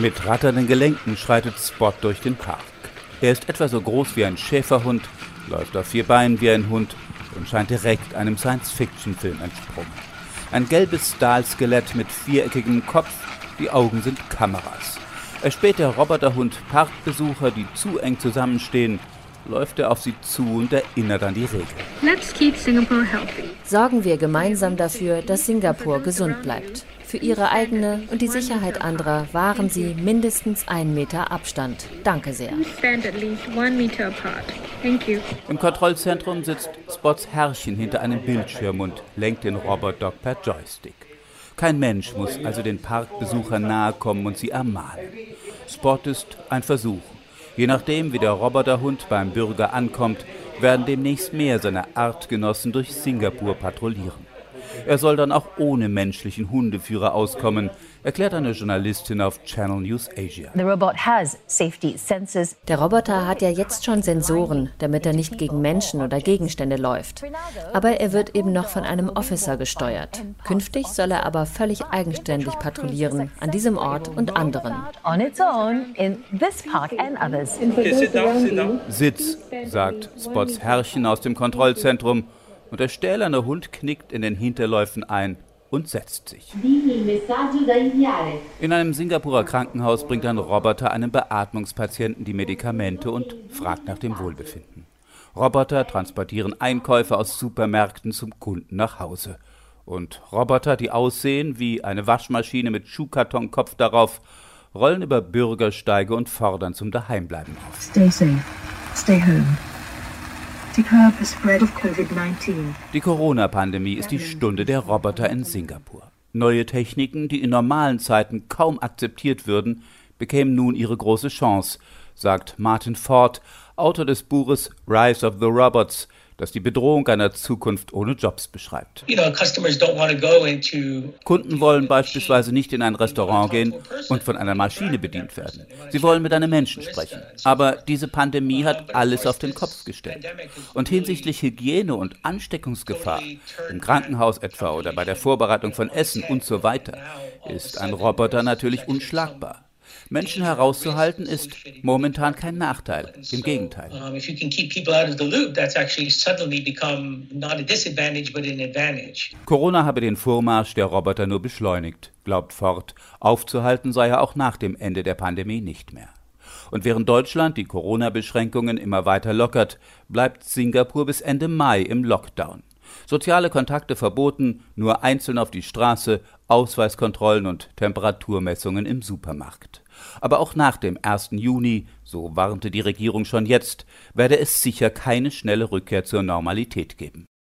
Mit ratternden Gelenken schreitet Spot durch den Park. Er ist etwa so groß wie ein Schäferhund, läuft auf 4 Beinen wie ein Hund und scheint direkt einem Science-Fiction-Film entsprungen. Ein gelbes Stahlskelett mit viereckigem Kopf, die Augen sind Kameras. Erspäht der Roboterhund Parkbesucher, die zu eng zusammenstehen, läuft er auf sie zu und erinnert an die Regel. Let's keep Singapore healthy. Sorgen wir gemeinsam dafür, dass Singapur gesund bleibt. Für ihre eigene und die Sicherheit anderer wahren sie mindestens 1 Meter Abstand. Danke sehr. Stand at least 1 meter apart. Thank you. Im Kontrollzentrum sitzt Spots Herrchen hinter einem Bildschirm und lenkt den Robotdog per Joystick. Kein Mensch muss also den Parkbesuchern nahe kommen und sie ermahnen. Spot ist ein Versuch. Je nachdem, wie der Roboterhund beim Bürger ankommt, werden demnächst mehr seiner Artgenossen durch Singapur patrouillieren. Er soll dann auch ohne menschlichen Hundeführer auskommen, erklärt eine Journalistin auf Channel News Asia. Der Roboter hat ja jetzt schon Sensoren, damit er nicht gegen Menschen oder Gegenstände läuft. Aber er wird eben noch von einem Officer gesteuert. Künftig soll er aber völlig eigenständig patrouillieren, an diesem Ort und anderen. Sitz, sagt Spots Herrchen aus dem Kontrollzentrum. Und der stählerne Hund knickt in den Hinterläufen ein und setzt sich. In einem Singapurer Krankenhaus bringt ein Roboter einem Beatmungspatienten die Medikamente und fragt nach dem Wohlbefinden. Roboter transportieren Einkäufe aus Supermärkten zum Kunden nach Hause. Und Roboter, die aussehen wie eine Waschmaschine mit Schuhkartonkopf darauf, rollen über Bürgersteige und fordern zum Daheimbleiben auf. Stay safe. Stay home. To curb the spread of COVID-19. Die Corona-Pandemie ist die Stunde der Roboter in Singapur. Neue Techniken, die in normalen Zeiten kaum akzeptiert würden, bekämen nun ihre große Chance, sagt Martin Ford, Autor des Buches Rise of the Robots, das die Bedrohung einer Zukunft ohne Jobs beschreibt. Kunden wollen beispielsweise nicht in ein Restaurant gehen und von einer Maschine bedient werden. Sie wollen mit einem Menschen sprechen. Aber diese Pandemie hat alles auf den Kopf gestellt. Und hinsichtlich Hygiene und Ansteckungsgefahr, im Krankenhaus etwa oder bei der Vorbereitung von Essen und so weiter, ist ein Roboter natürlich unschlagbar. Menschen herauszuhalten ist momentan kein Nachteil, im Gegenteil. Corona habe den Vormarsch der Roboter nur beschleunigt, glaubt Ford. Aufzuhalten sei er auch nach dem Ende der Pandemie nicht mehr. Und während Deutschland die Corona-Beschränkungen immer weiter lockert, bleibt Singapur bis Ende Mai im Lockdown. Soziale Kontakte verboten, nur einzeln auf die Straße, Ausweiskontrollen und Temperaturmessungen im Supermarkt. Aber auch nach dem 1. Juni, so warnte die Regierung schon jetzt, werde es sicher keine schnelle Rückkehr zur Normalität geben.